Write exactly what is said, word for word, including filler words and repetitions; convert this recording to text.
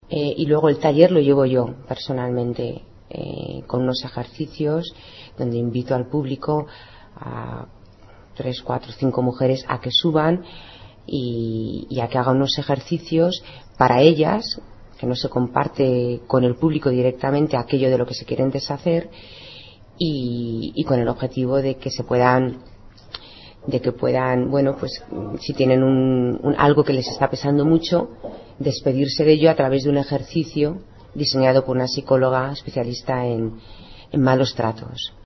Eh, y luego el taller lo llevo yo personalmente, eh, con unos ejercicios donde invito al público, a tres, cuatro, cinco mujeres, a que suban y, y a que hagan unos ejercicios para ellas, que no se comparte con el público directamente aquello de lo que se quieren deshacer, y, y con el objetivo de que se puedan de que puedan, bueno, pues si tienen un, un, algo que les está pesando mucho, despedirse de ello a través de un ejercicio diseñado por una psicóloga especialista en, en malos tratos.